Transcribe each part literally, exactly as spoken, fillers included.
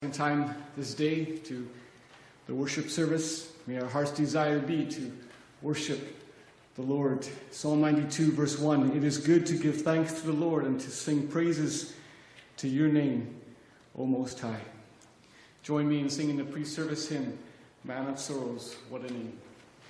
second time this day to the worship service. May our heart's desire be to worship the Lord. Psalm ninety-two, verse one, it is good to give thanks to the Lord and to sing praises to your name, O Most High. Join me in singing the pre-service hymn, Man of Sorrows, What a Name.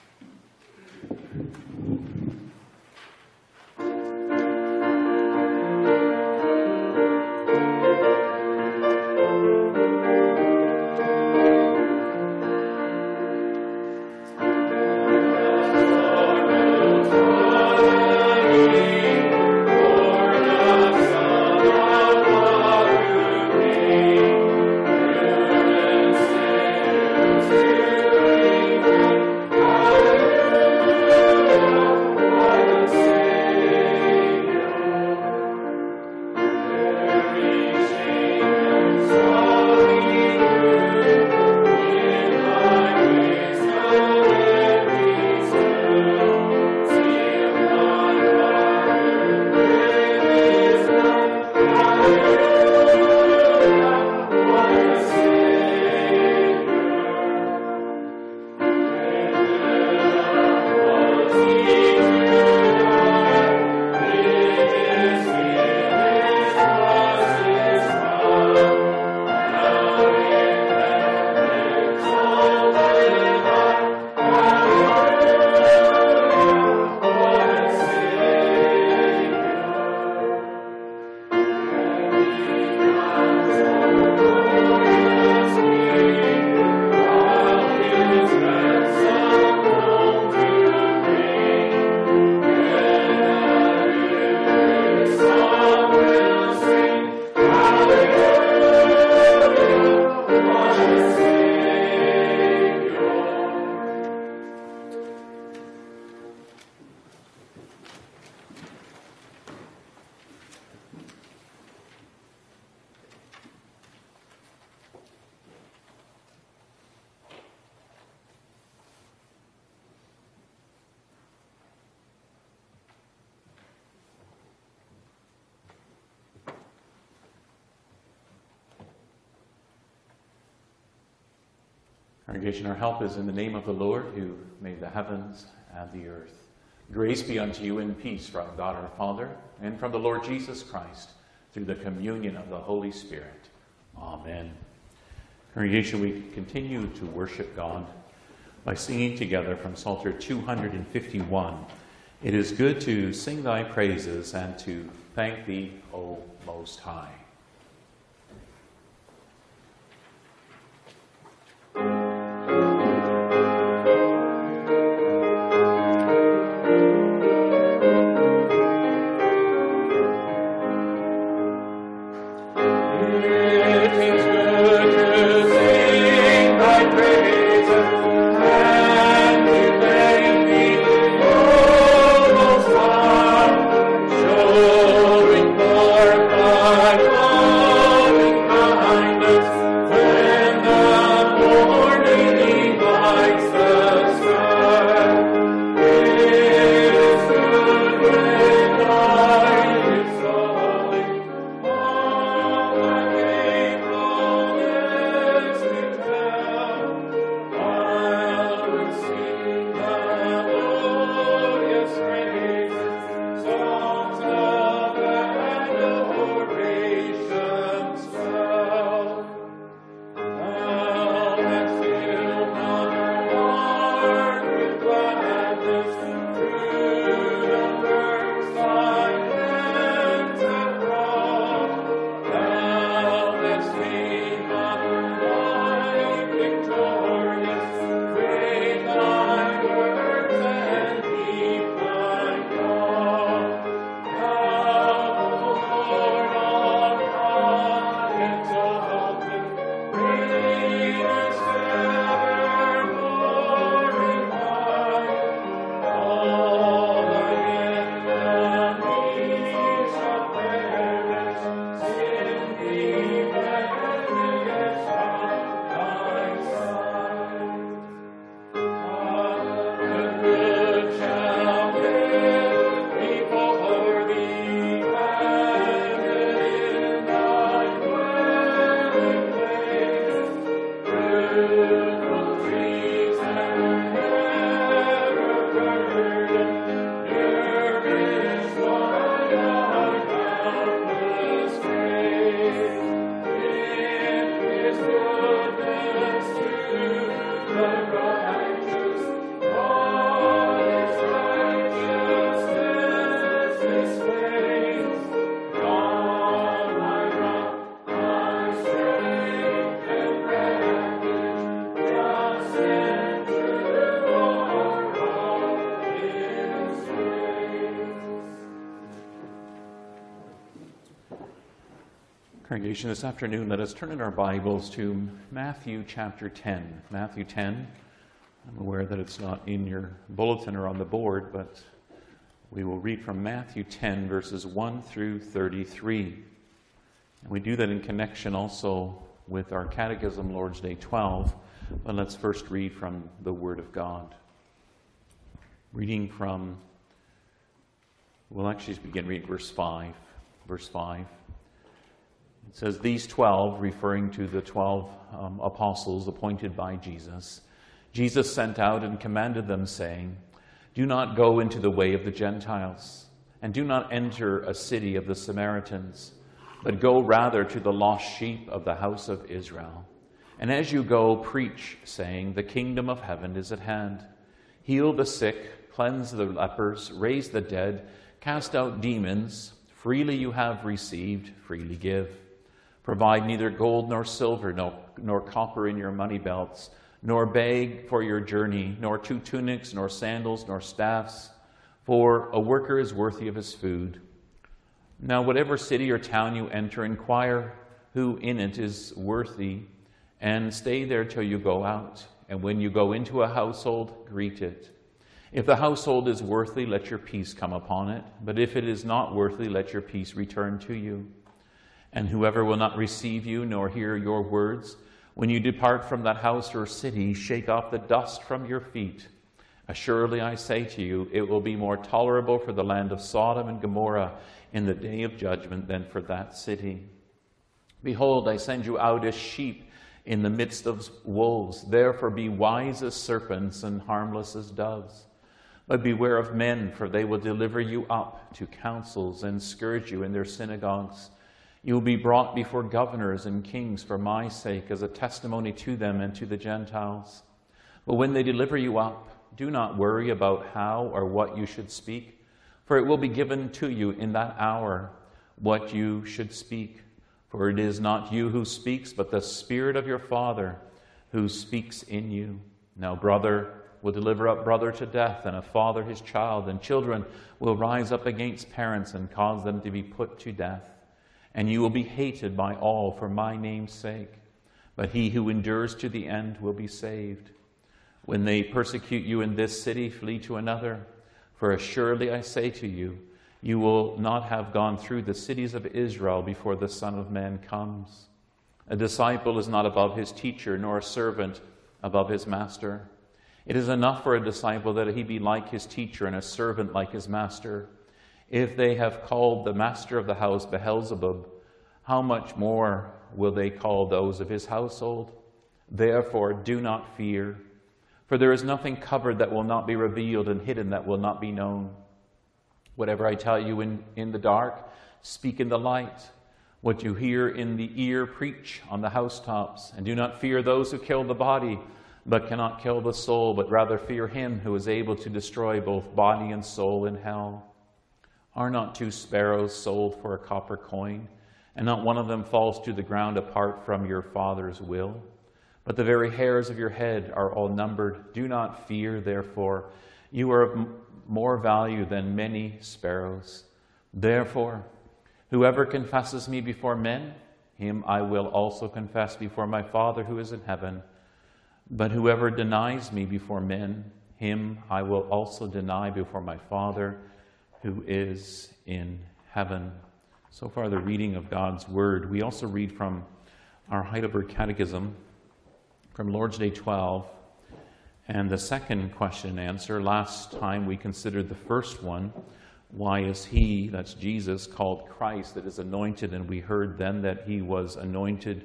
Congregation, our help is in the name of the Lord who made the heavens and the earth. Grace be unto you and peace from God our Father and from the Lord Jesus Christ through the communion of the Holy Spirit. Amen. Congregation, we continue to worship God by singing together from Psalter two hundred fifty-one. It is good to sing thy praises and to thank thee, O Most High. Showing forth thy Congregation, this afternoon, let us turn in our Bibles to Matthew chapter ten. Matthew ten. I'm aware that it's not in your bulletin or on the board, but we will read from Matthew ten, verses one through thirty-three. And we do that in connection also with our Catechism, Lord's Day twelve. But let's first read from the Word of God. Reading from, we'll actually begin reading verse five. Verse five. It says, "These twelve," referring to the twelve um, apostles appointed by Jesus, "Jesus sent out and commanded them, saying, 'Do not go into the way of the Gentiles, and do not enter a city of the Samaritans, but go rather to the lost sheep of the house of Israel. And as you go, preach, saying, the kingdom of heaven is at hand. Heal the sick, cleanse the lepers, raise the dead, cast out demons. Freely you have received, freely give. Provide neither gold nor silver, nor, nor copper in your money belts, nor bag for your journey, nor two tunics, nor sandals, nor staffs, for a worker is worthy of his food. Now whatever city or town you enter, inquire who in it is worthy, and stay there till you go out. And when you go into a household, greet it. If the household is worthy, let your peace come upon it. But if it is not worthy, let your peace return to you. And whoever will not receive you nor hear your words, when you depart from that house or city, shake off the dust from your feet. Assuredly, I say to you, it will be more tolerable for the land of Sodom and Gomorrah in the day of judgment than for that city. Behold, I send you out as sheep in the midst of wolves. Therefore be wise as serpents and harmless as doves. But beware of men, for they will deliver you up to councils and scourge you in their synagogues. You will be brought before governors and kings for my sake, as a testimony to them and to the Gentiles. But when they deliver you up, do not worry about how or what you should speak, for it will be given to you in that hour what you should speak. For it is not you who speaks, but the Spirit of your Father who speaks in you. Now brother will deliver up brother to death, and a father his child, and children will rise up against parents and cause them to be put to death. And you will be hated by all for my name's sake, but he who endures to the end will be saved. When they persecute you in this city, flee to another. For assuredly I say to you, you will not have gone through the cities of Israel before the Son of Man comes. A disciple is not above his teacher, nor a servant above his master. It is enough for a disciple that he be like his teacher, and a servant like his master. If they have called the master of the house Beelzebub, how much more will they call those of his household? Therefore do not fear, for there is nothing covered that will not be revealed, and hidden that will not be known. Whatever I tell you in, in the dark, speak in the light. What you hear in the ear, preach on the housetops. And do not fear those who kill the body, but cannot kill the soul, but rather fear him who is able to destroy both body and soul in hell. Are not two sparrows sold for a copper coin, and not one of them falls to the ground apart from your Father's will? But the very hairs of your head are all numbered. Do not fear, therefore. You are of more value than many sparrows. Therefore, whoever confesses me before men, him I will also confess before my Father who is in heaven. But whoever denies me before men, him I will also deny before my Father who is in heaven." So far, the reading of God's Word. We also read from our Heidelberg Catechism, from Lord's Day twelve, and the second question and answer. Last time we considered the first one, why is he, that's Jesus, called Christ, that is anointed? And we heard then that he was anointed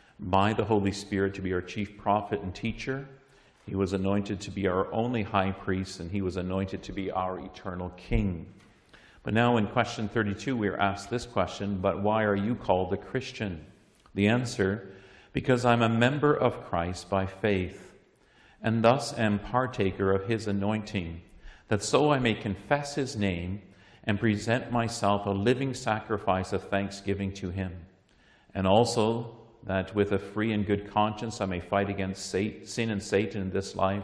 by the Holy Spirit to be our chief prophet and teacher. He was anointed to be our only high priest, and he was anointed to be our eternal king. But now in question thirty-two, we are asked this question: but why are you called a Christian? The answer: because I'm a member of Christ by faith, and thus am partaker of his anointing, that so I may confess his name and present myself a living sacrifice of thanksgiving to him, and also that with a free and good conscience I may fight against sin and Satan in this life,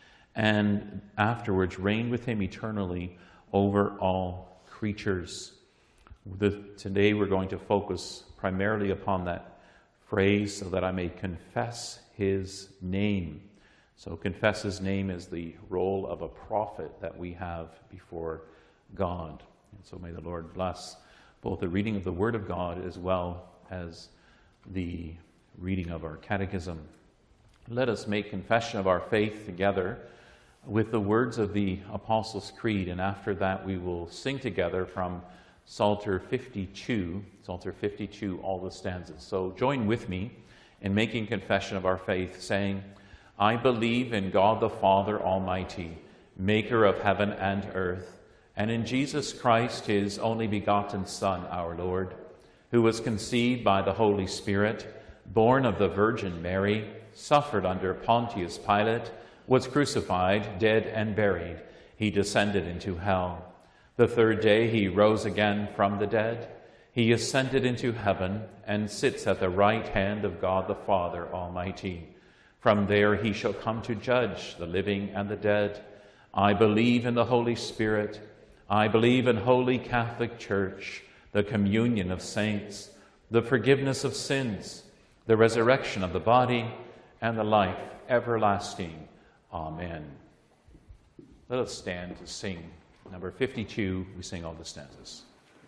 and afterwards reign with him eternally over all creatures. The, today we're going to focus primarily upon that phrase, so that I may confess his name. So confess his name is the role of a prophet that we have before God. And so may the Lord bless both the reading of the Word of God as well as the reading of our catechism. Let us make confession of our faith together with the words of the Apostles' Creed, and after that we will sing together from Psalter fifty-two, Psalter fifty-two, all the stanzas. So join with me in making confession of our faith, saying, I believe in God the Father Almighty, maker of heaven and earth, and in Jesus Christ, his only begotten Son, our Lord, who was conceived by the Holy Spirit, born of the Virgin Mary, suffered under Pontius Pilate, was crucified, dead, and buried. He descended into hell. The third day he rose again from the dead. He ascended into heaven and sits at the right hand of God the Father Almighty. From there he shall come to judge the living and the dead. I believe in the Holy Spirit. I believe in Holy Catholic Church, the communion of saints, the forgiveness of sins, the resurrection of the body, and the life everlasting. Amen. Let us stand to sing number fifty-two. We sing all the stanzas.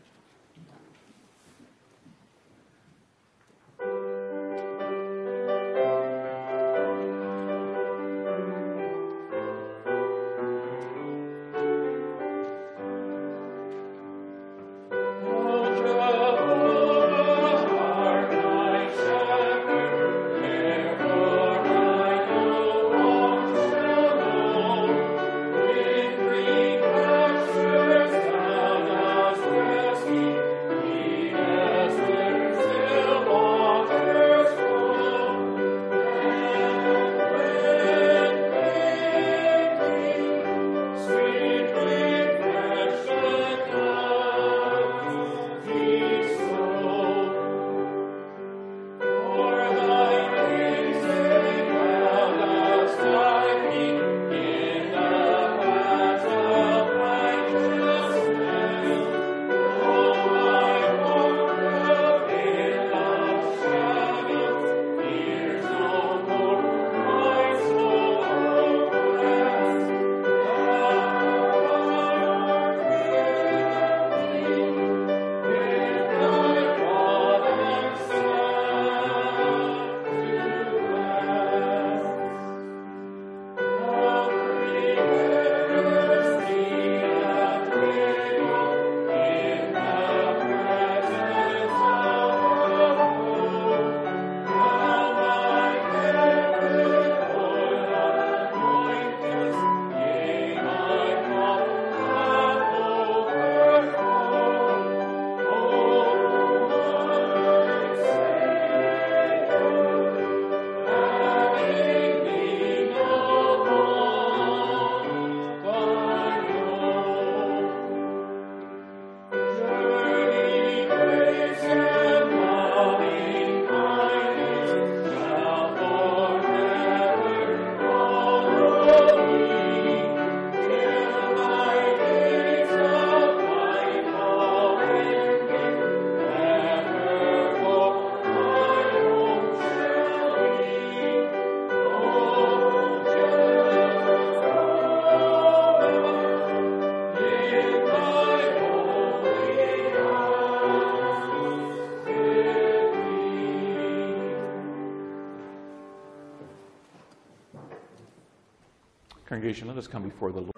Congregation, let us come before the Lord.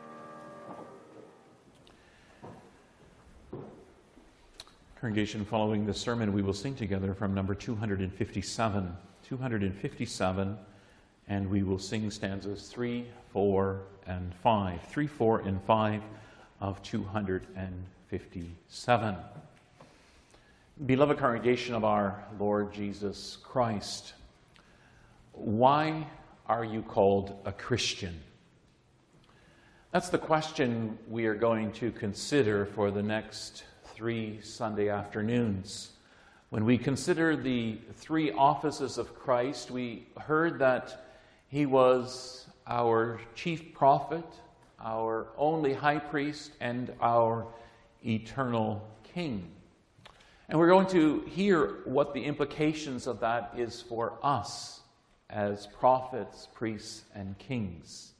Congregation, following this sermon, we will sing together from number two hundred fifty-seven. two hundred fifty-seven, and we will sing stanzas three, four, and five. three, four, and five of two hundred fifty-seven. Beloved congregation of our Lord Jesus Christ, why are you called a Christian? That's the question we are going to consider for the next three Sunday afternoons. When we consider the three offices of Christ, we heard that he was our chief prophet, our only high priest, and our eternal king. And we're going to hear what the implications of that is for us as prophets, priests, and kings.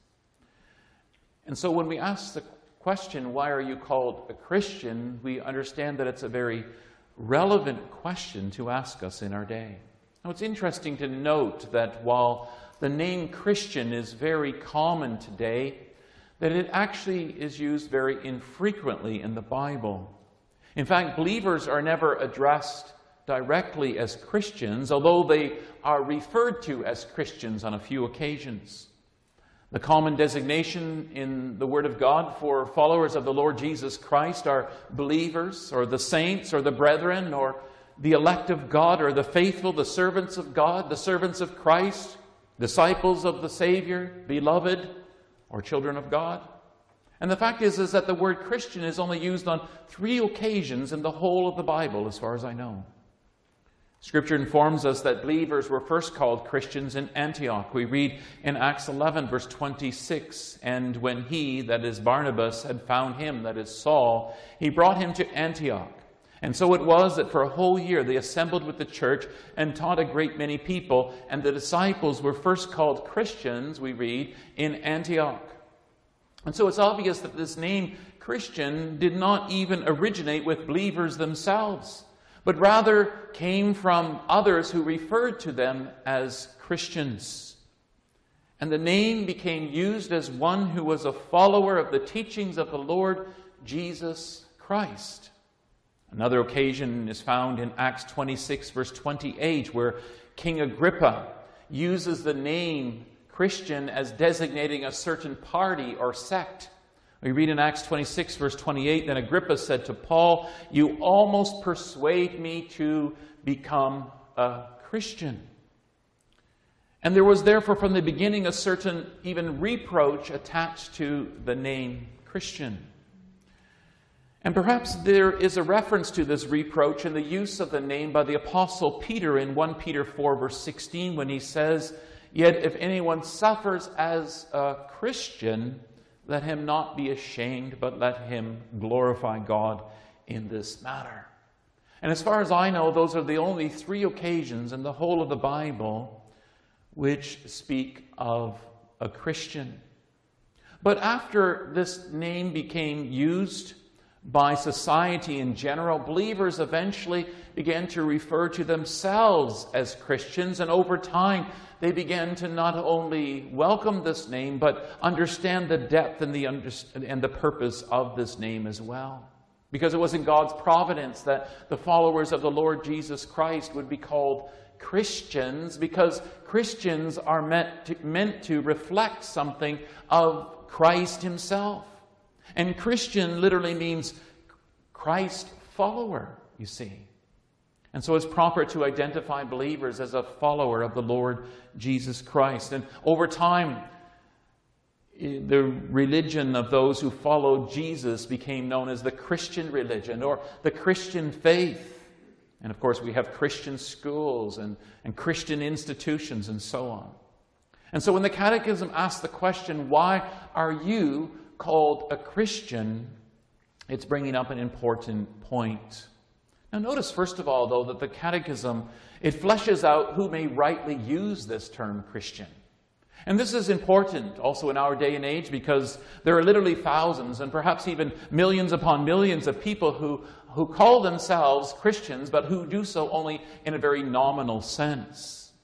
And so when we ask the question, why are you called a Christian, we understand that it's a very relevant question to ask us in our day. Now, it's interesting to note that while the name Christian is very common today, that it actually is used very infrequently in the Bible. In fact, believers are never addressed directly as Christians, although they are referred to as Christians on a few occasions. The common designation in the Word of God for followers of the Lord Jesus Christ are believers, or the saints, or the brethren, or the elect of God, or the faithful, the servants of God, the servants of Christ, disciples of the Savior, beloved, or children of God. And the fact is, is that the word Christian is only used on three occasions in the whole of the Bible, as far as I know. Scripture informs us that believers were first called Christians in Antioch. We read in Acts eleven, verse twenty-six, "And when he," that is Barnabas, "had found him," that is Saul, "he brought him to Antioch. And so it was that for a whole year they assembled with the church and taught a great many people, and the disciples were first called Christians," we read, "in Antioch." And so it's obvious that this name Christian did not even originate with believers themselves, but rather came from others who referred to them as Christians. And the name became used as one who was a follower of the teachings of the Lord Jesus Christ. Another occasion is found in Acts twenty-six, verse twenty-eight, where King Agrippa uses the name Christian as designating a certain party or sect. We read in Acts twenty-six, verse twenty-eight, "Then Agrippa said to Paul, 'You almost persuade me to become a Christian.'" And there was therefore from the beginning a certain even reproach attached to the name Christian. And perhaps there is a reference to this reproach in the use of the name by the Apostle Peter in First Peter four, verse sixteen, when he says, "Yet if anyone suffers as a Christian, let him not be ashamed, but let him glorify God in this matter." And as far as I know, those are the only three occasions in the whole of the Bible which speak of a Christian. But after this name became used by society in general, believers eventually began to refer to themselves as Christians, and over time they began to not only welcome this name, but understand the depth and the, under- and the purpose of this name as well. Because it was in God's providence that the followers of the Lord Jesus Christ would be called Christians, because Christians are meant to, meant to reflect something of Christ himself. And Christian literally means Christ follower, you see. And so it's proper to identify believers as a follower of the Lord Jesus Christ. And over time, the religion of those who followed Jesus became known as the Christian religion or the Christian faith. And of course, we have Christian schools and, and Christian institutions and so on. And so when the Catechism asks the question, why are you called a Christian, it's bringing up an important point. Now notice, first of all, though, that the Catechism, it fleshes out who may rightly use this term Christian. And this is important also in our day and age, because there are literally thousands and perhaps even millions upon millions of people who, who call themselves Christians, but who do so only in a very nominal sense.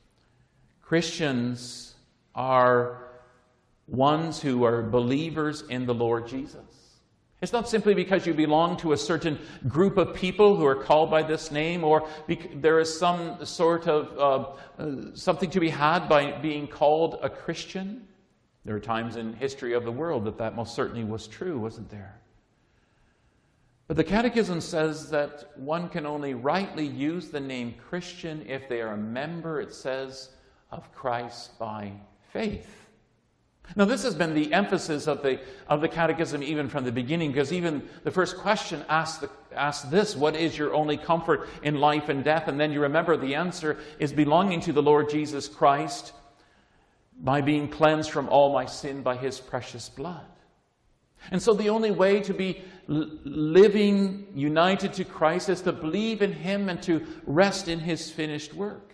Christians are ones who are believers in the Lord Jesus. It's not simply because you belong to a certain group of people who are called by this name, or there is some sort of uh, uh, something to be had by being called a Christian. There are times in history of the world that that most certainly was true, wasn't there? But the Catechism says that one can only rightly use the name Christian if they are a member, it says, of Christ by faith. Now, this has been the emphasis of the, of the Catechism even from the beginning, because even the first question asks, the, asks this, what is your only comfort in life and death? And then you remember the answer is belonging to the Lord Jesus Christ by being cleansed from all my sin by his precious blood. And so the only way to be living united to Christ is to believe in Him and to rest in His finished work.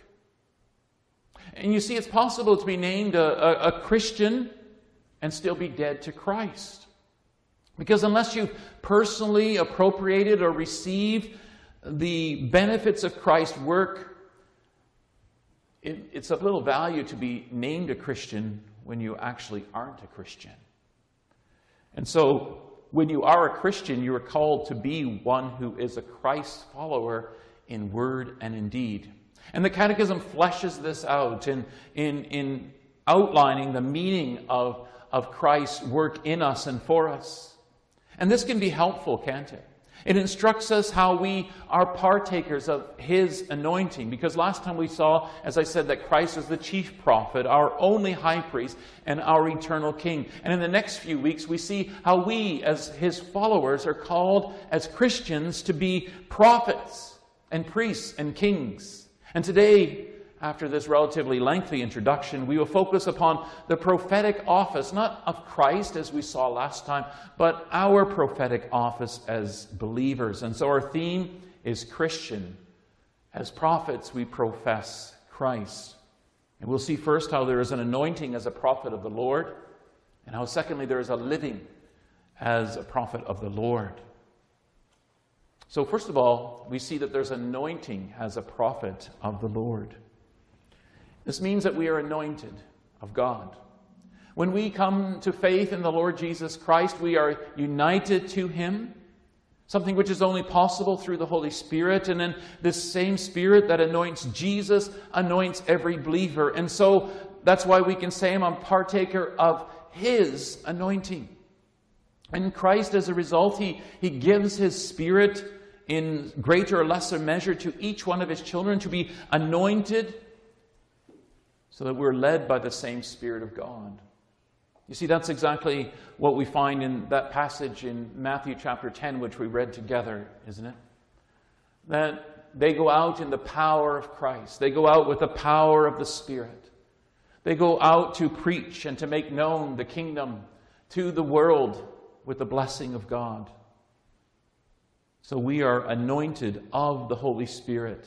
And you see, it's possible to be named a, a, a Christian and still be dead to Christ. Because unless you've personally appropriated or received the benefits of Christ's work, it, it's of little value to be named a Christian when you actually aren't a Christian. And so, when you are a Christian, you are called to be one who is a Christ follower in word and in deed. And the Catechism fleshes this out in, in, in outlining the meaning of, of Christ's work in us and for us. And this can be helpful, can't it? It instructs us how we are partakers of His anointing. Because last time we saw, as I said, that Christ is the chief prophet, our only high priest, and our eternal King. And in the next few weeks, we see how we, as His followers, are called as Christians to be prophets and priests and kings. And today, after this relatively lengthy introduction, we will focus upon the prophetic office, not of Christ, as we saw last time, but our prophetic office as believers. And so our theme is Christian. As prophets, we profess Christ. And we'll see first how there is an anointing as a prophet of the Lord, and how secondly there is a living as a prophet of the Lord. So first of all, we see that there's anointing as a prophet of the Lord. This means that we are anointed of God. When we come to faith in the Lord Jesus Christ, we are united to Him, something which is only possible through the Holy Spirit. And then this same Spirit that anoints Jesus anoints every believer. And so that's why we can say I'm a partaker of His anointing. And Christ, as a result, He, he gives His Spirit in greater or lesser measure to each one of His children to be anointed, so that we're led by the same Spirit of God. You see, that's exactly what we find in that passage in Matthew chapter ten, which we read together, isn't it? That they go out in the power of Christ. They go out with the power of the Spirit. They go out to preach and to make known the kingdom to the world with the blessing of God. So we are anointed of the Holy Spirit.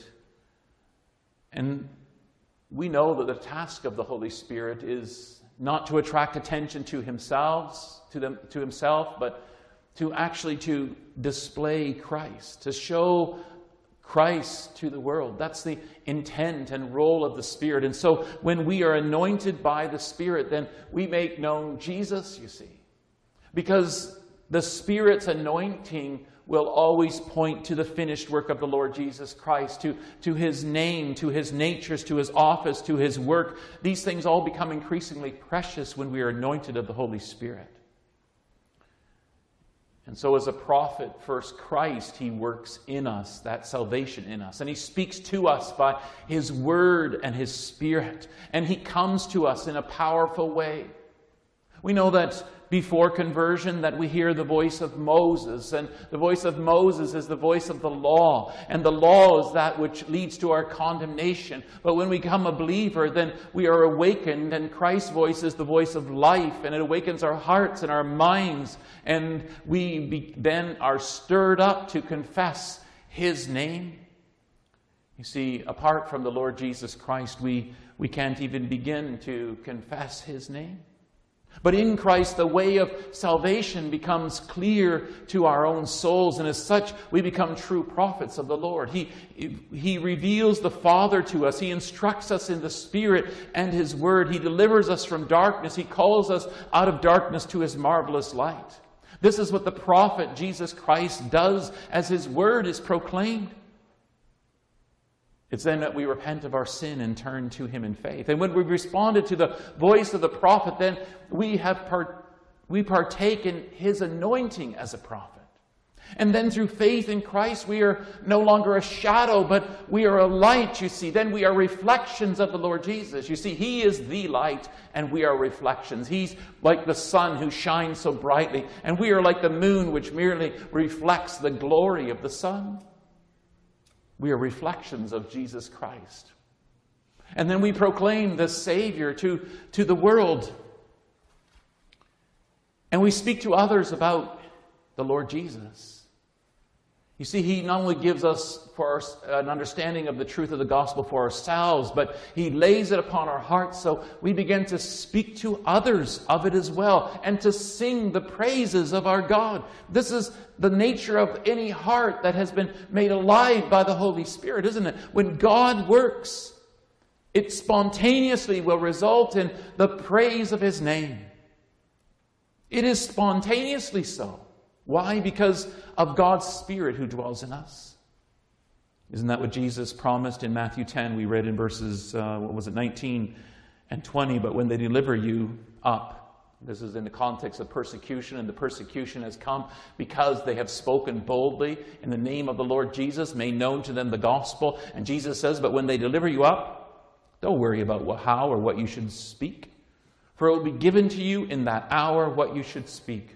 And we know that the task of the Holy Spirit is not to attract attention to himself, to them, to himself, but to actually to display Christ, to show Christ to the world. That's the intent and role of the Spirit. And so when we are anointed by the Spirit, then we make known Jesus, you see. Because the Spirit's anointing will always point to the finished work of the Lord Jesus Christ, to, to His name, to His natures, to His office, to His work. These things all become increasingly precious when we are anointed of the Holy Spirit. And so as a prophet, first Christ, He works in us, that salvation in us. And He speaks to us by His Word and His Spirit. And He comes to us in a powerful way. We know that before conversion that we hear the voice of Moses, and the voice of Moses is the voice of the law, and the law is that which leads to our condemnation. But when we become a believer, then we are awakened, and Christ's voice is the voice of life, and it awakens our hearts and our minds, and we be, then are stirred up to confess His name. You see, apart from the Lord Jesus Christ, we, we can't even begin to confess His name. But in Christ, the way of salvation becomes clear to our own souls, and as such, we become true prophets of the Lord. He, he reveals the Father to us. He instructs us in the Spirit and His Word. He delivers us from darkness. He calls us out of darkness to His marvelous light. This is what the prophet Jesus Christ does as His Word is proclaimed. It's then that we repent of our sin and turn to Him in faith. And when we've responded to the voice of the prophet, then we have part, we partake in His anointing as a prophet. And then through faith in Christ, we are no longer a shadow, but we are a light, you see. Then we are reflections of the Lord Jesus. You see, He is the light, and we are reflections. He's like the sun who shines so brightly, and we are like the moon which merely reflects the glory of the sun. We are reflections of Jesus Christ. And then we proclaim the Savior to, to the world. And we speak to others about the Lord Jesus. You see, He not only gives us for our, an understanding of the truth of the gospel for ourselves, but He lays it upon our hearts so we begin to speak to others of it as well and to sing the praises of our God. This is the nature of any heart that has been made alive by the Holy Spirit, isn't it? When God works, it spontaneously will result in the praise of His name. It is spontaneously so. Why? Because of God's Spirit who dwells in us. Isn't that what Jesus promised in Matthew ten? We read in verses, uh, what was it, nineteen and twenty. But when they deliver you up, this is in the context of persecution, and the persecution has come because they have spoken boldly in the name of the Lord Jesus, made known to them the gospel. And Jesus says, but when they deliver you up, don't worry about what, how or what you should speak. For it will be given to you in that hour what you should speak.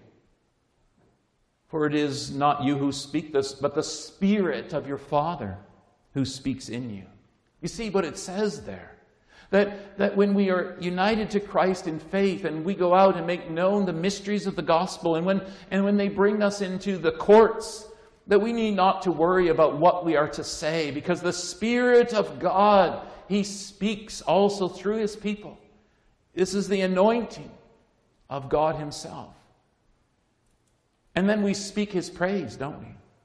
For it is not you who speak this, but the Spirit of your Father who speaks in you. You see what it says there? That, that when we are united to Christ in faith and we go out and make known the mysteries of the gospel, and when, and when they bring us into the courts, that we need not to worry about what we are to say, because the Spirit of God, He speaks also through His people. This is the anointing of God Himself. And then we speak His praise, don't we?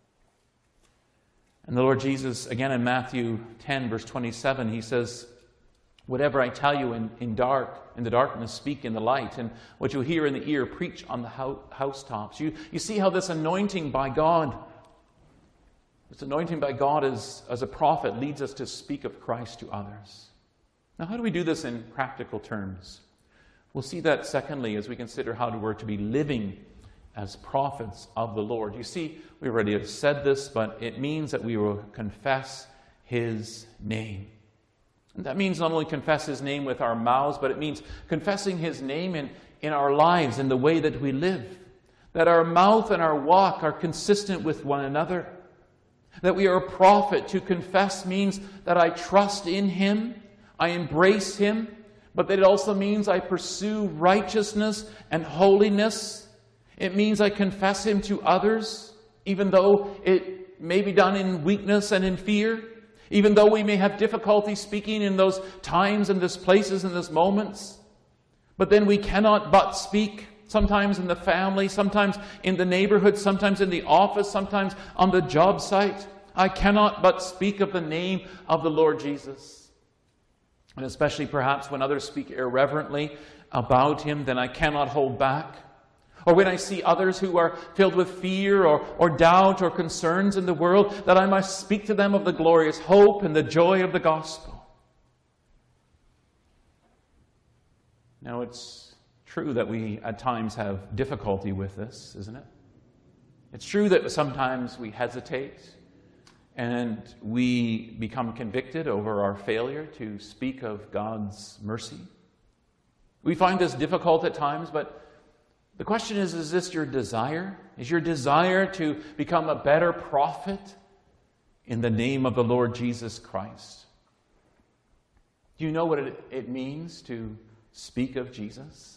And the Lord Jesus, again in Matthew ten, verse twenty-seven, He says, whatever I tell you in, in dark, in the darkness, speak in the light. And what you hear in the ear, preach on the housetops. You, you see how this anointing by God, this anointing by God as, as a prophet leads us to speak of Christ to others. Now, how do we do this in practical terms? We'll see that secondly as we consider how we're to be living as prophets of the Lord. You see, we already have said this, but it means that we will confess His name. And that means not only confess His name with our mouths, but it means confessing His name in, in our lives, in the way that we live. That our mouth and our walk are consistent with one another. That we are a prophet. To confess means that I trust in Him, I embrace Him, but that it also means I pursue righteousness and holiness. It means I confess Him to others, even though it may be done in weakness and in fear, even though we may have difficulty speaking in those times and those places and those moments. But then we cannot but speak, sometimes in the family, sometimes in the neighborhood, sometimes in the office, sometimes on the job site. I cannot but speak of the name of the Lord Jesus. And especially perhaps when others speak irreverently about Him, then I cannot hold back. Or when I see others who are filled with fear or, or doubt or concerns in the world, that I must speak to them of the glorious hope and the joy of the gospel. Now, it's true that we at times have difficulty with this, isn't it? It's true that sometimes we hesitate and we become convicted over our failure to speak of God's mercy. We find this difficult at times, but the question is, is this your desire? Is your desire to become a better prophet in the name of the Lord Jesus Christ? Do you know what it, it means to speak of Jesus?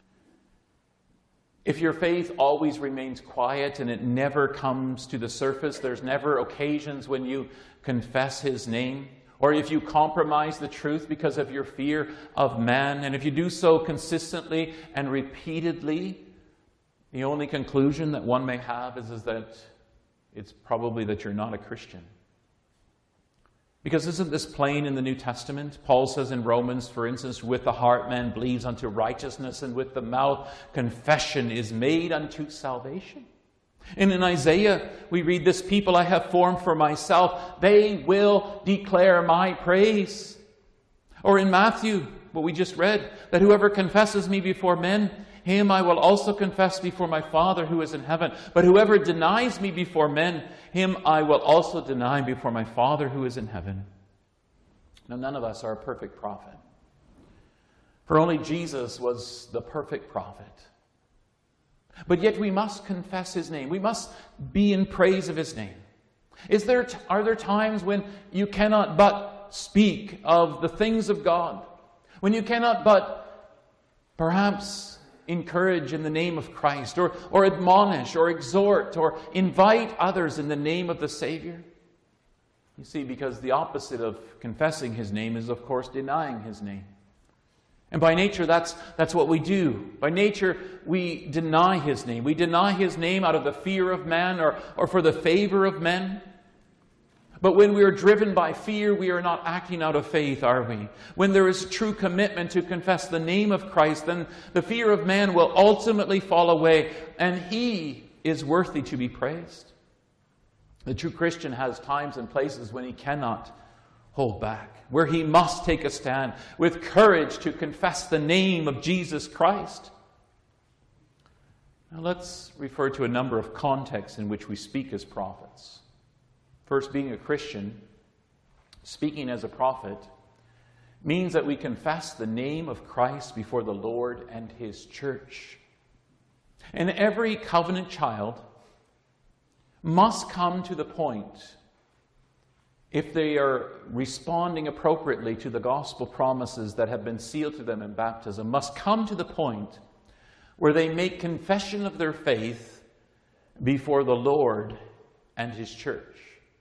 If your faith always remains quiet and it never comes to the surface, there's never occasions when you confess His name, or if you compromise the truth because of your fear of man, and if you do so consistently and repeatedly, the only conclusion that one may have is, is that it's probably that you're not a Christian. Because isn't this plain in the New Testament? Paul says in Romans, for instance, with the heart man believes unto righteousness, and with the mouth confession is made unto salvation. And in Isaiah, we read, this people I have formed for myself, they will declare my praise. Or in Matthew, what we just read, that whoever confesses me before men, him I will also confess before my Father who is in heaven. But whoever denies me before men, him I will also deny before my Father who is in heaven. Now, none of us are a perfect prophet. For only Jesus was the perfect prophet. But yet we must confess His name. We must be in praise of His name. Is there, are there times when you cannot but speak of the things of God? When you cannot but perhaps encourage in the name of Christ, or, or admonish, or exhort, or invite others in the name of the Savior? You see, because the opposite of confessing His name is, of course, denying His name. And by nature, that's, that's what we do. By nature, we deny His name. We deny His name out of the fear of man, or, or for the favor of men. But when we are driven by fear, we are not acting out of faith, are we? When there is true commitment to confess the name of Christ, then the fear of man will ultimately fall away, and He is worthy to be praised. The true Christian has times and places when he cannot hold back, where he must take a stand with courage to confess the name of Jesus Christ. Now let's refer to a number of contexts in which we speak as prophets. First, being a Christian, speaking as a prophet, means that we confess the name of Christ before the Lord and His church. And every covenant child must come to the point, if they are responding appropriately to the gospel promises that have been sealed to them in baptism, must come to the point where they make confession of their faith before the Lord and His church.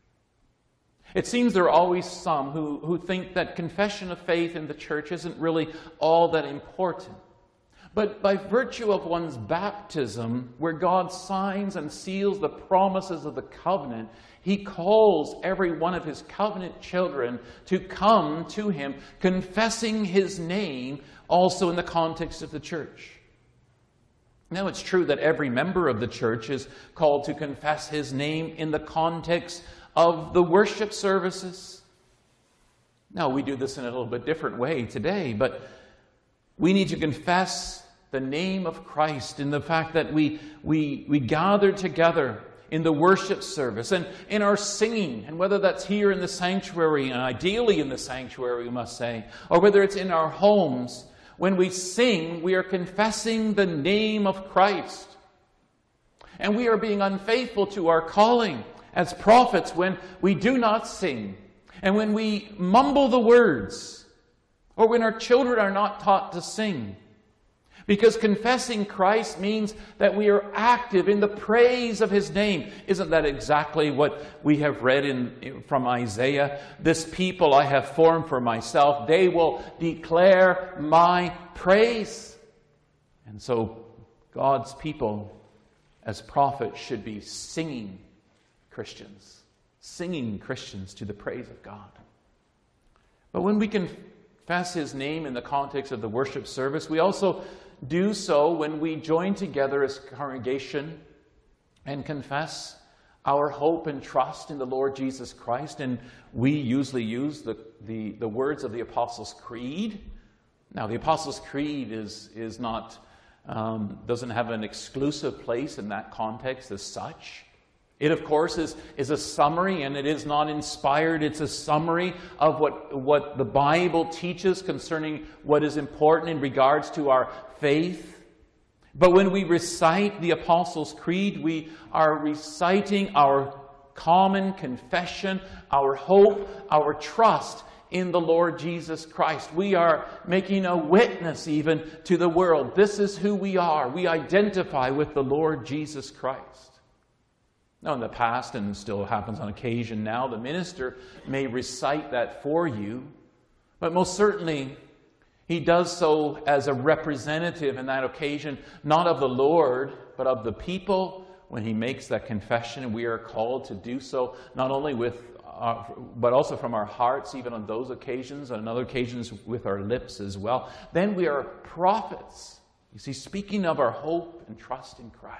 It seems there are always some who, who think that confession of faith in the church isn't really all that important. But by virtue of one's baptism, where God signs and seals the promises of the covenant, He calls every one of His covenant children to come to Him, confessing His name also in the context of the church. Now, it's true that every member of the church is called to confess His name in the context of the worship services. Now, we do this in a little bit different way today, but we need to confess the name of Christ in the fact that we, we, we gather together in the worship service and in our singing, and whether that's here in the sanctuary, and ideally in the sanctuary, we must say, or whether it's in our homes. When we sing, we are confessing the name of Christ. And we are being unfaithful to our calling as prophets when we do not sing, and when we mumble the words, or when our children are not taught to sing. Because confessing Christ means that we are active in the praise of His name. Isn't that exactly what we have read in, from Isaiah? This people I have formed for myself, they will declare my praise. And so God's people as prophets should be singing Christians, singing Christians to the praise of God. But when we confess His name in the context of the worship service, we also do so when we join together as a congregation and confess our hope and trust in the Lord Jesus Christ. And we usually use the, the, the words of the Apostles' Creed. Now, the Apostles' Creed is, is not, um, doesn't have an exclusive place in that context as such. It, of course, is, is a summary, and it is not inspired. It's a summary of what, what the Bible teaches concerning what is important in regards to our faith. But when we recite the Apostles' Creed, we are reciting our common confession, our hope, our trust in the Lord Jesus Christ. We are making a witness even to the world. This is who we are. We identify with the Lord Jesus Christ. Now, in the past, and still happens on occasion now, the minister may recite that for you, but most certainly he does so as a representative in that occasion, not of the Lord, but of the people. When he makes that confession, we are called to do so, not only with, our, but also from our hearts, even on those occasions, on other occasions with our lips as well. Then we are prophets, you see, speaking of our hope and trust in Christ.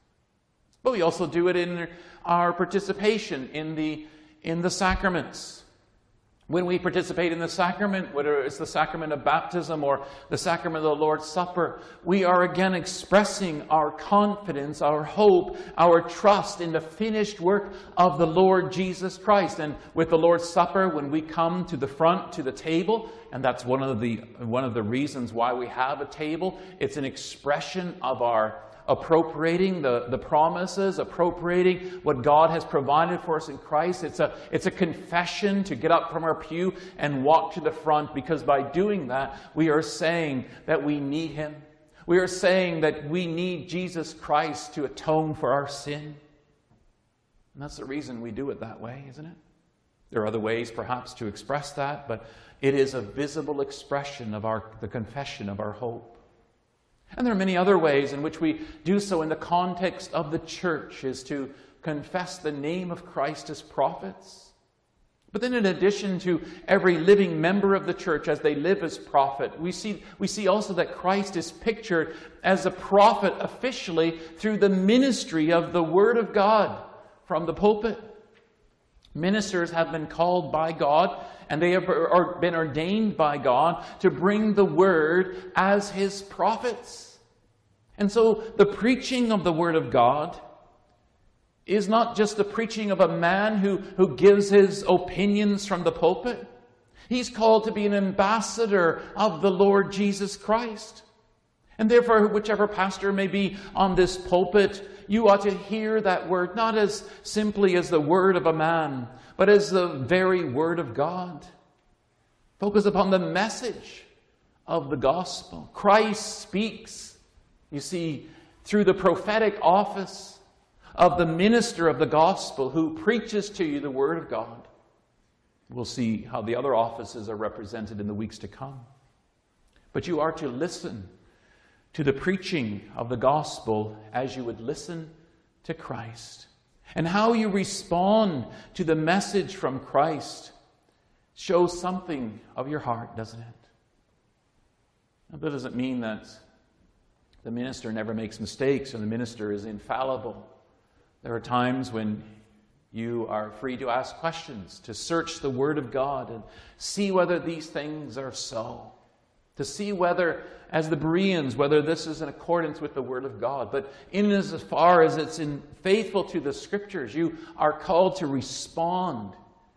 But we also do it in our participation in the, in the sacraments. When we participate in the sacrament, whether it's the sacrament of baptism or the sacrament of the Lord's Supper, we are again expressing our confidence, our hope, our trust in the finished work of the Lord Jesus Christ. And with the Lord's Supper, when we come to the front, to the table, and that's one of the, one of the reasons why we have a table, it's an expression of our appropriating the, the promises, appropriating what God has provided for us in Christ. It's a, it's a confession to get up from our pew and walk to the front, because by doing that, we are saying that we need Him. We are saying that we need Jesus Christ to atone for our sin. And that's the reason we do it that way, isn't it? There are other ways perhaps to express that, but it is a visible expression of our, the confession of our hope. And there are many other ways in which we do so in the context of the church, is to confess the name of Christ as prophets. But then in addition to every living member of the church as they live as prophet, we see, we see also that Christ is pictured as a prophet officially through the ministry of the Word of God from the pulpit. Ministers have been called by God, and they have been ordained by God to bring the Word as His prophets. And so the preaching of the Word of God is not just the preaching of a man who, who gives his opinions from the pulpit. He's called to be an ambassador of the Lord Jesus Christ. And therefore, whichever pastor may be on this pulpit, you ought to hear that word not as simply as the word of a man, but as the very word of God. Focus upon the message of the gospel. Christ speaks, you see, through the prophetic office of the minister of the gospel who preaches to you the word of God. We'll see how the other offices are represented in the weeks to come. But you are to listen to the preaching of the gospel as you would listen to Christ. And how you respond to the message from Christ shows something of your heart, doesn't it? Now, that doesn't mean that the minister never makes mistakes or the minister is infallible. There are times when you are free to ask questions, to search the Word of God and see whether these things are so. To see whether, as the Bereans, whether this is in accordance with the Word of God. But in as far as it's in faithful to the Scriptures, you are called to respond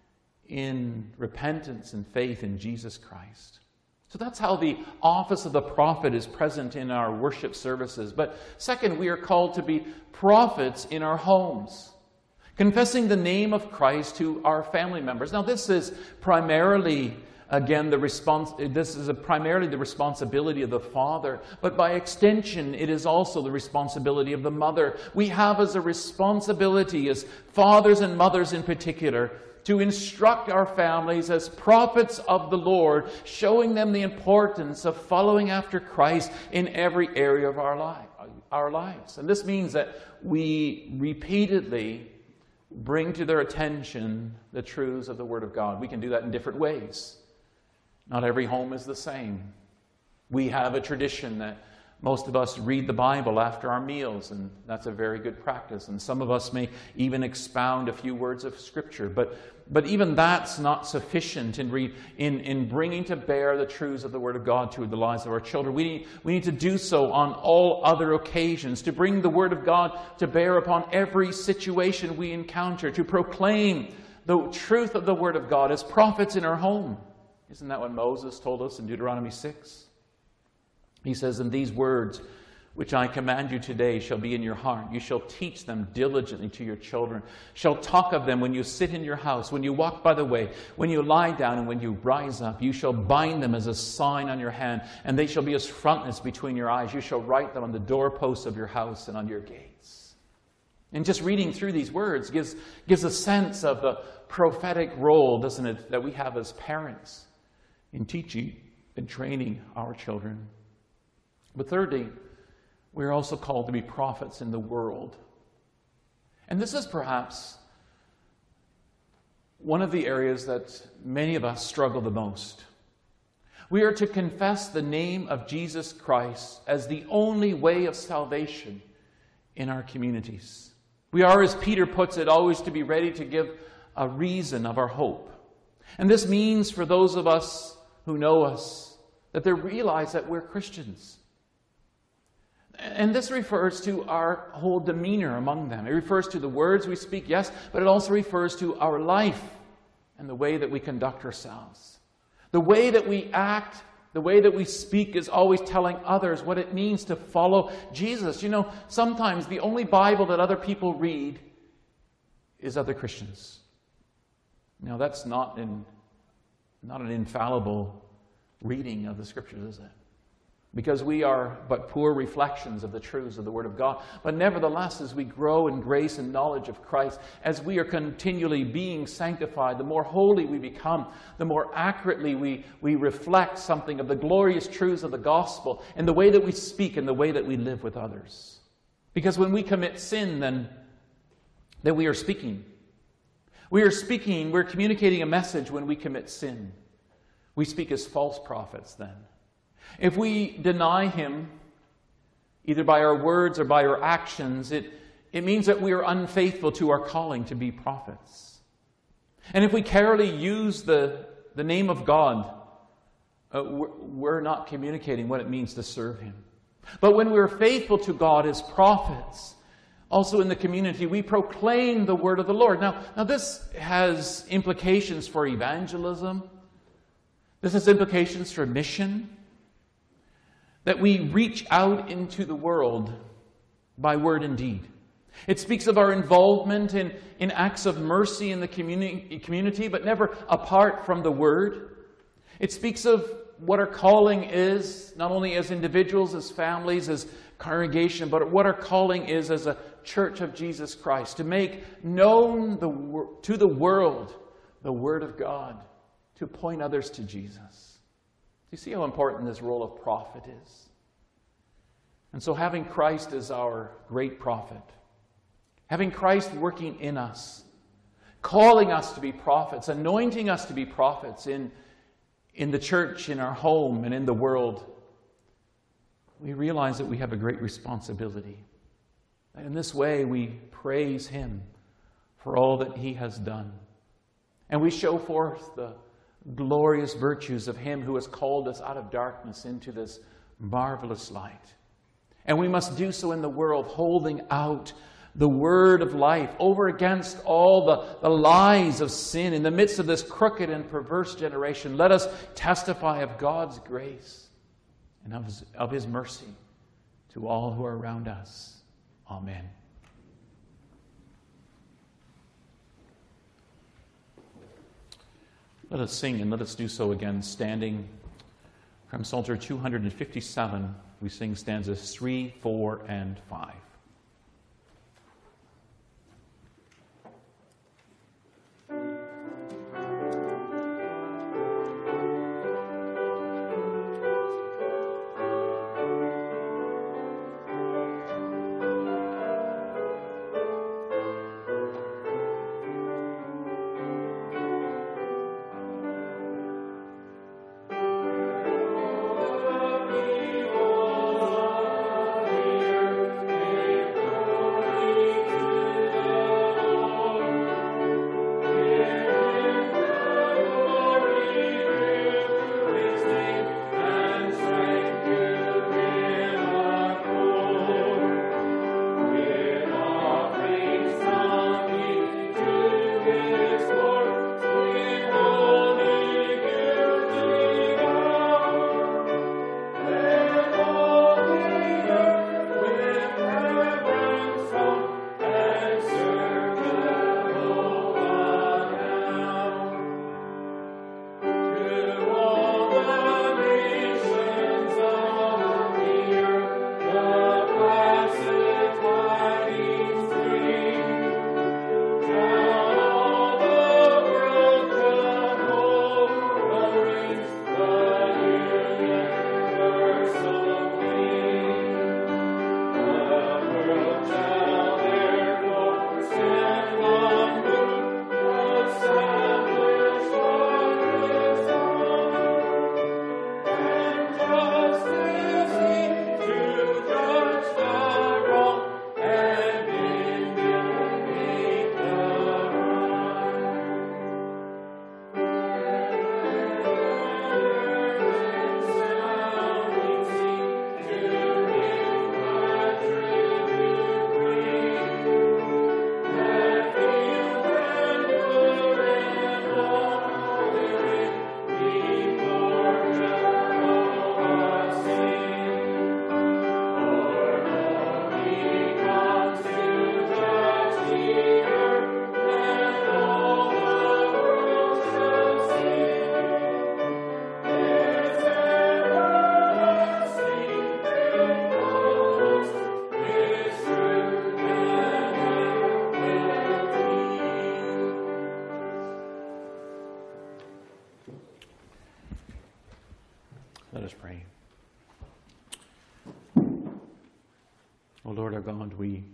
in repentance and faith in Jesus Christ. So that's how the office of the prophet is present in our worship services. But second, we are called to be prophets in our homes, confessing the name of Christ to our family members. Now, this is primarily, again, the response. This is a, primarily the responsibility of the father, but by extension, it is also the responsibility of the mother. We have as a responsibility, as fathers and mothers in particular, to instruct our families as prophets of the Lord, showing them the importance of following after Christ in every area of our life, our lives. And this means that we repeatedly bring to their attention the truths of the Word of God. We can do that in different ways. Not every home is the same. We have a tradition that most of us read the Bible after our meals, and that's a very good practice. And some of us may even expound a few words of Scripture. But, but even that's not sufficient in, re, in, in bringing to bear the truths of the Word of God to the lives of our children. We need, we need to do so on all other occasions, to bring the Word of God to bear upon every situation we encounter, to proclaim the truth of the Word of God as prophets in our home. Isn't that what Moses told us in Deuteronomy six? He says, "And these words which I command you today shall be in your heart. You shall teach them diligently to your children. Shall talk of them when you sit in your house, when you walk by the way, when you lie down, and when you rise up. You shall bind them as a sign on your hand, and they shall be as frontness between your eyes. You shall write them on the doorposts of your house and on your gates." And just reading through these words gives, gives a sense of the prophetic role, doesn't it, that we have as parents in teaching and training our children. But thirdly, we're also called to be prophets in the world. And this is perhaps one of the areas that many of us struggle the most. We are to confess the name of Jesus Christ as the only way of salvation in our communities. We are, as Peter puts it, always to be ready to give a reason of our hope. And this means for those of us who know us that they realize that we're Christians. And this refers to our whole demeanor among them. It refers to the words we speak, yes, but it also refers to our life and the way that we conduct ourselves. The way that we act, the way that we speak is always telling others what it means to follow Jesus. You know, sometimes the only Bible that other people read is other Christians. Now, that's not, in, not an infallible reading of the Scriptures, is it? because we are but poor reflections of the truths of the Word of God. But nevertheless, as we grow in grace and knowledge of Christ, as we are continually being sanctified, the more holy we become, the more accurately we, we reflect something of the glorious truths of the gospel in the way that we speak and the way that we live with others. Because when we commit sin, then, then we are speaking. We are speaking, we're communicating a message when we commit sin. We speak as false prophets then. If we deny Him, either by our words or by our actions, it, it means that we are unfaithful to our calling to be prophets. And if we carelessly use the, the name of God, uh, we're, we're not communicating what it means to serve Him. But when we're faithful to God as prophets, also in the community, we proclaim the word of the Lord. Now, now this has implications for evangelism. This has implications for mission. That we reach out into the world by word and deed. It speaks of our involvement in, in acts of mercy in the communi- community, but never apart from the word. It speaks of what our calling is, not only as individuals, as families, as congregation, but what our calling is as a church of Jesus Christ, to make known the, to the world the Word of God, to point others to Jesus. You see how important this role of prophet is? And so having Christ as our great prophet, having Christ working in us, calling us to be prophets, anointing us to be prophets in, in the church, in our home, and in the world, we realize that we have a great responsibility. And in this way, we praise Him for all that He has done. And we show forth the glorious virtues of Him who has called us out of darkness into this marvelous light. And we must do so in the world, holding out the word of life over against all the, the lies of sin. In the midst of this crooked and perverse generation, let us testify of God's grace and of His, of His mercy to all who are around us. Amen. Let us sing, and let us do so again, standing from Psalter two hundred fifty-seven. We sing stanzas three, four, and five. Thank you. O Lord our God, we,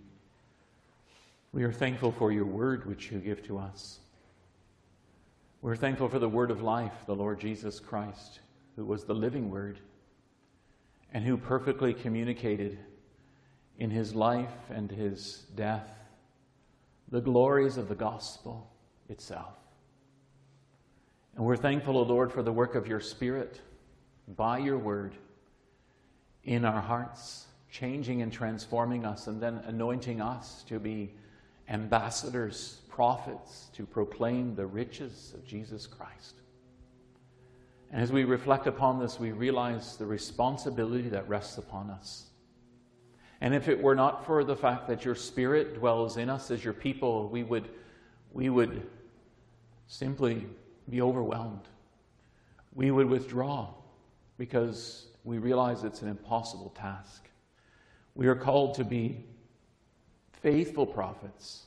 we are thankful for your word which you give to us. We're thankful for the word of life, the Lord Jesus Christ, who was the living word and who perfectly communicated in his life and his death the glories of the gospel itself. And we're thankful, O Lord, for the work of your Spirit by your word in our hearts, changing and transforming us, and then anointing us to be ambassadors, prophets, to proclaim the riches of Jesus Christ. And as we reflect upon this, we realize the responsibility that rests upon us. And if it were not for the fact that your Spirit dwells in us as your people, we would, we would simply be overwhelmed. We would withdraw because we realize it's an impossible task. We are called to be faithful prophets,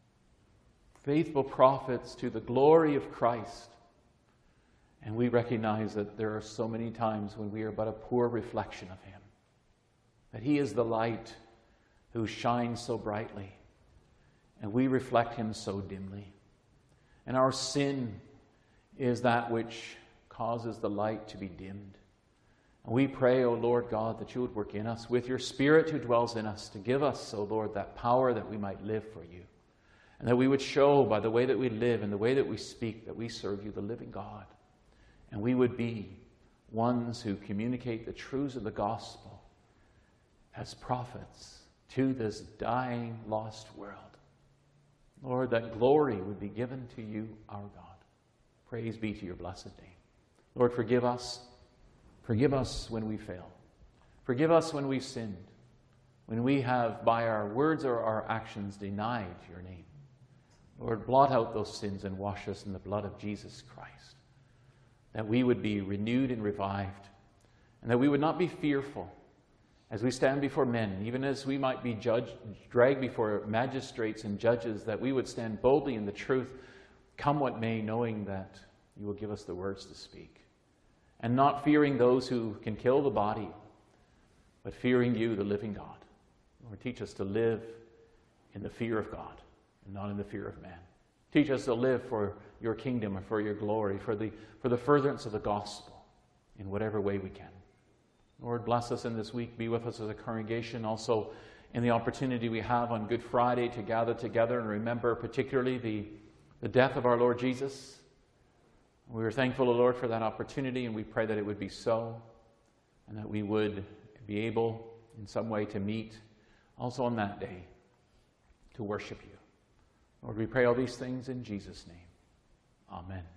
faithful prophets to the glory of Christ. And we recognize that there are so many times when we are but a poor reflection of him, that he is the light who shines so brightly, and we reflect him so dimly. And our sin is that which causes the light to be dimmed. And we pray, O Lord God, that you would work in us with your Spirit who dwells in us to give us, O Lord, that power that we might live for you. And that we would show by the way that we live and the way that we speak that we serve you, the living God. And we would be ones who communicate the truths of the gospel as prophets to this dying, lost world. Lord, that glory would be given to you, our God. Praise be to your blessed name. Lord, forgive us. Forgive us when we fail. Forgive us when we've sinned, when we have, by our words or our actions, denied your name. Lord, blot out those sins and wash us in the blood of Jesus Christ, that we would be renewed and revived, and that we would not be fearful as we stand before men, even as we might be judged, dragged before magistrates and judges, that we would stand boldly in the truth, come what may, knowing that you will give us the words to speak. And not fearing those who can kill the body, but fearing you, the living God. Lord, teach us to live in the fear of God and not in the fear of man. Teach us to live for your kingdom and for your glory, for the, for the furtherance of the gospel in whatever way we can. Lord, bless us in this week. Be with us as a congregation. Also in the opportunity we have on Good Friday to gather together and remember particularly the, the death of our Lord Jesus. We are thankful, O Lord, for that opportunity, and we pray that it would be so, and that we would be able in some way to meet also on that day to worship you. Lord, we pray all these things in Jesus' name. Amen.